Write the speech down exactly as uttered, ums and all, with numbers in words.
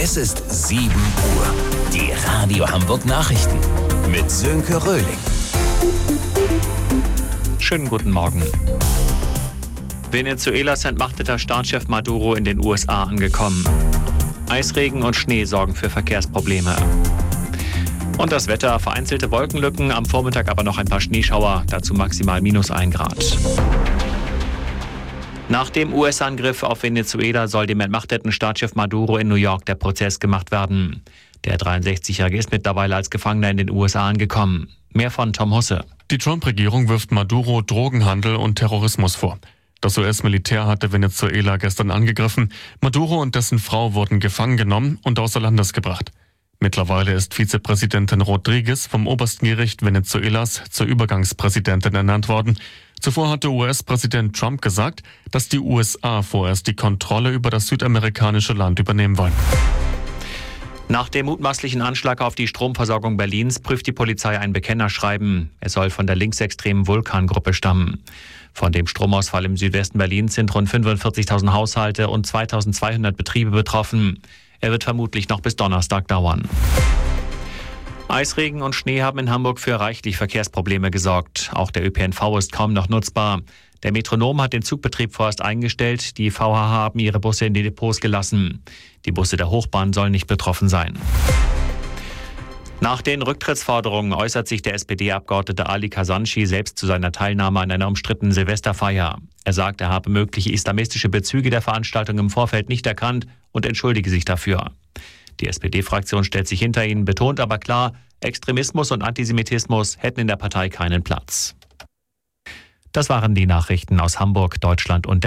Es ist sieben Uhr. Die Radio Hamburg Nachrichten mit Sönke Röhling. Schönen guten Morgen. Venezuelas entmachteter Staatschef Maduro in den U S A angekommen. Eisregen und Schnee sorgen für Verkehrsprobleme. Und das Wetter: vereinzelte Wolkenlücken, am Vormittag aber noch ein paar Schneeschauer, dazu maximal minus ein Grad. Nach dem U S-Angriff auf Venezuela soll dem entmachteten Staatschef Maduro in New York der Prozess gemacht werden. Der dreiundsechzigjährige ist mittlerweile als Gefangener in den U S A angekommen. Mehr von Tom Husse. Die Trump-Regierung wirft Maduro Drogenhandel und Terrorismus vor. Das U S-Militär hatte Venezuela gestern angegriffen. Maduro und dessen Frau wurden gefangen genommen und außer Landes gebracht. Mittlerweile ist Vizepräsidentin Rodriguez vom obersten Gericht Venezuelas zur Übergangspräsidentin ernannt worden. Zuvor hatte U S-Präsident Trump gesagt, dass die U S A vorerst die Kontrolle über das südamerikanische Land übernehmen wollen. Nach dem mutmaßlichen Anschlag auf die Stromversorgung Berlins prüft die Polizei ein Bekennerschreiben. Es soll von der linksextremen Vulkan-Gruppe stammen. Von dem Stromausfall im Südwesten Berlins sind rund fünfundvierzigtausend Haushalte und zweitausendzweihundert Betriebe betroffen. Er wird vermutlich noch bis Donnerstag dauern. Eisregen und Schnee haben in Hamburg für reichlich Verkehrsprobleme gesorgt. Auch der Ö P N V ist kaum noch nutzbar. Der Metronom hat den Zugbetrieb vorerst eingestellt. Die V H H haben ihre Busse in die Depots gelassen. Die Busse der Hochbahn sollen nicht betroffen sein. Nach den Rücktrittsforderungen äußert sich der S P D-Abgeordnete Ali Kasanci selbst zu seiner Teilnahme an einer umstrittenen Silvesterfeier. Er sagt, er habe mögliche islamistische Bezüge der Veranstaltung im Vorfeld nicht erkannt und entschuldige sich dafür. Die S P D-Fraktion stellt sich hinter ihn, betont aber klar, Extremismus und Antisemitismus hätten in der Partei keinen Platz. Das waren die Nachrichten aus Hamburg, Deutschland und der